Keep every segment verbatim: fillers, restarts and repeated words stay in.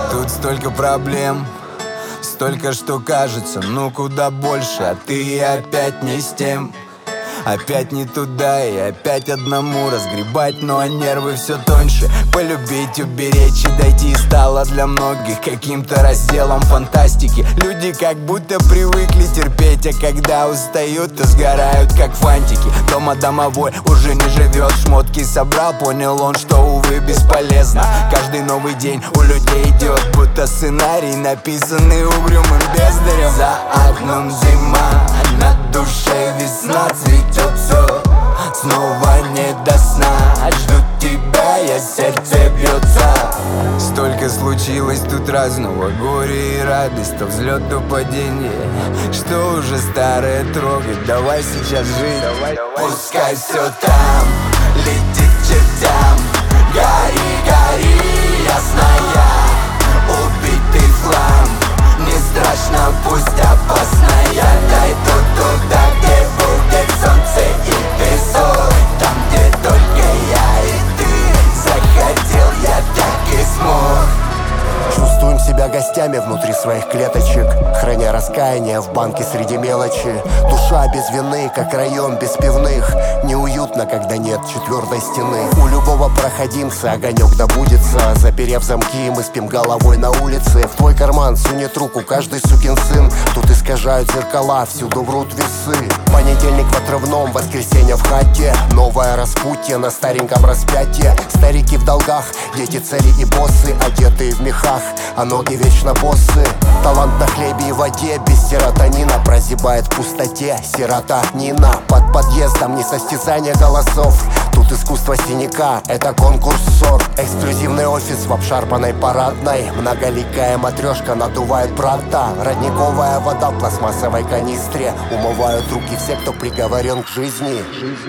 Тут столько проблем, столько, что кажется, ну куда больше, а ты опять не с тем. Опять не туда и опять одному разгребать, но нервы все тоньше. Полюбить, уберечь и дойти стало для многих каким-то разделом фантастики. Люди как будто привыкли терпеть, а когда устают, то сгорают как фантики. Дома домовой уже не живет, шмотки собрал, понял он, что увы бесполезно. Каждый новый день у людей идет, будто сценарий, написанный угрюмым бездарем. За окном зима, на душе весна, цветет все, снова не до сна. Жду тебя, я, сердце бьется. Столько случилось тут разного, горе и радость, то взлет, то падение. Что уже старое трогать, давай сейчас жить. Давай, давай. Пускай все там летит к чертям. Гори, гори, ясная, убитый хлам. Не страшно, пусть опасно, я дойду туда, где будет солнце и песок. Там, где только я и ты, захотел, я так и смог. Чувствуем себя гостями внутри своих клеточек, храня раскаяние в банке среди мелочи. Душа без вины, как район без пивных. Неуютно, когда нет четвертой стены. У любого проходимца огонек добудется. Заперев замки, мы спим головой на улице. В твой карман сунет руку каждый сукин сын. Тут искажают зеркала, всюду врут весы. Понедельник в отрывном, воскресенье в хате. Новое распутье на стареньком распятие. Старики в долгах, дети цари и боссы, одетые в мехах, а ноги вечно боссы. Талант на хлебе и воде, без серотонина прозябает в пустоте. Сирота Нина под подъездом, не состязание голосов. Тут искусство синяка, это конкурс ссор. Эксклюзивный офис в обшарпанной парадной. Многоликая матрешка надувает брата. Родниковая вода в пластмассовой канистре. Умывают руки все, кто приговорен к жизни.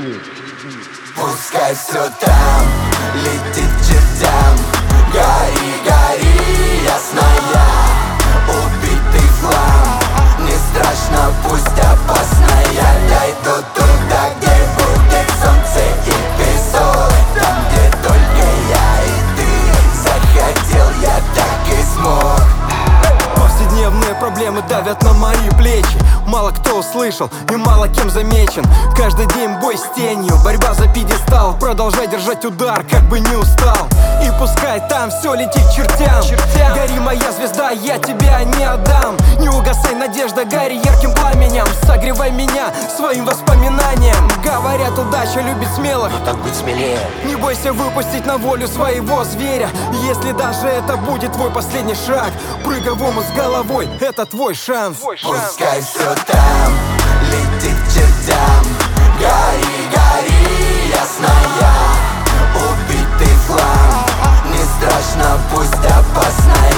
Пускай все там летит к чертям. Гори, гори, ясная, убитый хлам. Не страшно, пусть опасно, я дойду туда, где будет солнце и песок. Там, где только я и ты, захотел, я так и смог. Повседневные проблемы давят на мои плечи. Мало кто услышал и мало кем замечен. Каждый день бой с тенью, борьба за пьедестал. Продолжай держать удар, как бы не устал. И пускай там все летит к чертям. чертям Гори, моя звезда, я тебя не отдам. Не угасай, надежда, гори ярким пламенем. Согревай меня своим воспоминанием. Говорят, удача любит смелых, но так быть смелее. не бойся выпустить на волю своего зверя. Если даже это будет твой последний шаг, прыгай в омут с головой, это твой шанс. Пускай все там летит к чертям. Гори, гори, ясная, убитый хлам. Не страшно, пусть опасно,